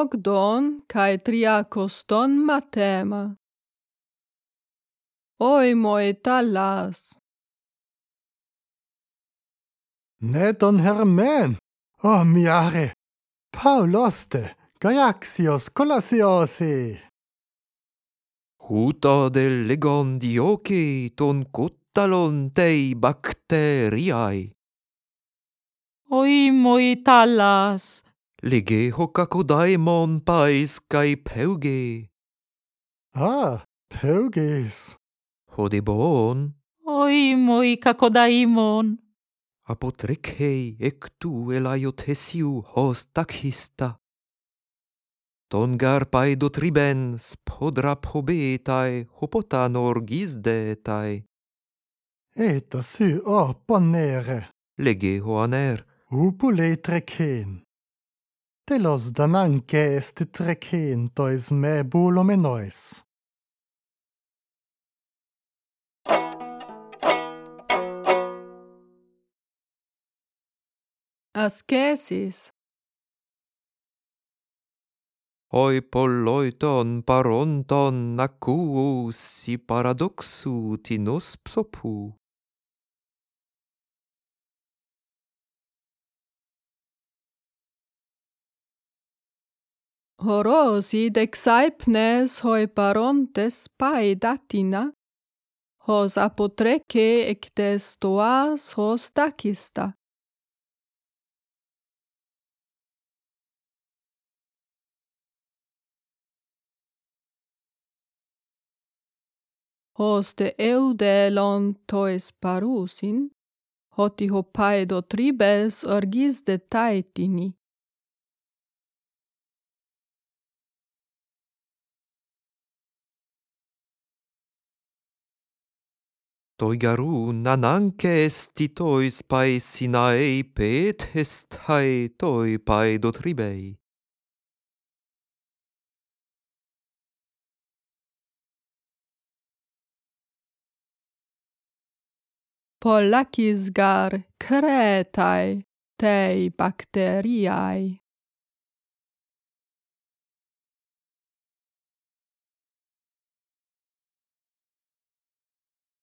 Bogdon kai triakoston matema. Oi moi talas. Ne don hermen, miare, Pauloste, Gaiaxios Colasiosi. Huta del legon dioci ton cottalon tei bacteriae. Oi moi talas. Lege hocacodaemon pais cae peuge. Peuges. Hodebon, Oi moi kakodaimon. apotrechei ectu elaiotesiu hos tachista. Ton garpaedo triben spodra pobetae hopotanor gisdetae. Eta sy ponere, Lege hoaner, upule trecen. Telos dananque est trecen tois me bulomenois. Ascesis. hoi polloiton paronton nacuo si paradoxu tinos psopu. Horosi dexaipnes hoi parontes pai datina, hos apotrece ectes toas hos tachista. Hos de eudelon tois parusin, hoti hopaedo tribes orgis de taetini. Toi garu nananque esti tois pai sinae pet estai toi paedo tribei. Pollacis gar cretae tei bacteriae.